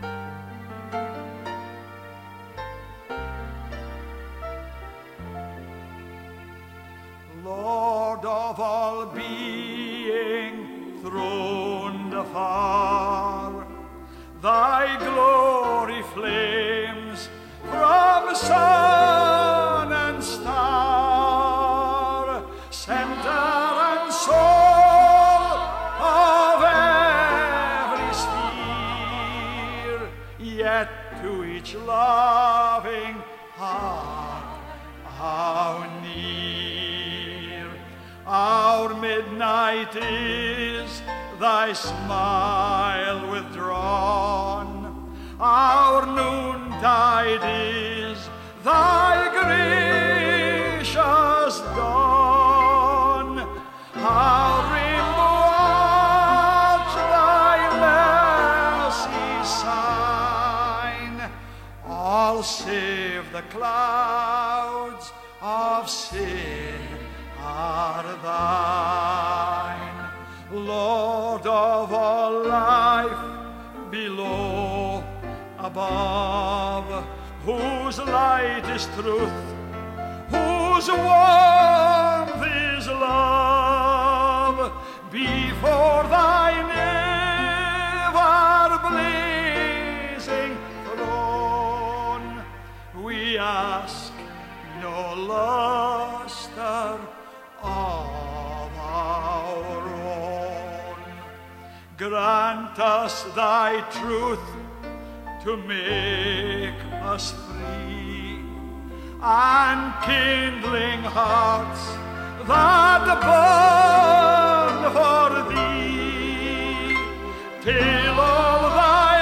Lord of all being, throned afar, thy glory flames from sun and star, center and soul of every sphere, yet to each loving heart how near. Our midnight is thy smile withdrawn, our noontide is thy gracious dawn. Our rainbow arch thy mercy sign, all save the clouds of sin are thine. Lord of all life, below, above, whose light is truth, whose warmth is love, before thine ever-blazing throne, we ask no luster of our own. Grant us thy truth to make us free, and kindling hearts that burn for thee, till all thy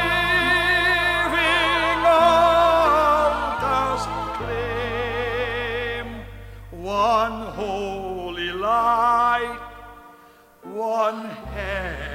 living altars claim one holy light, one head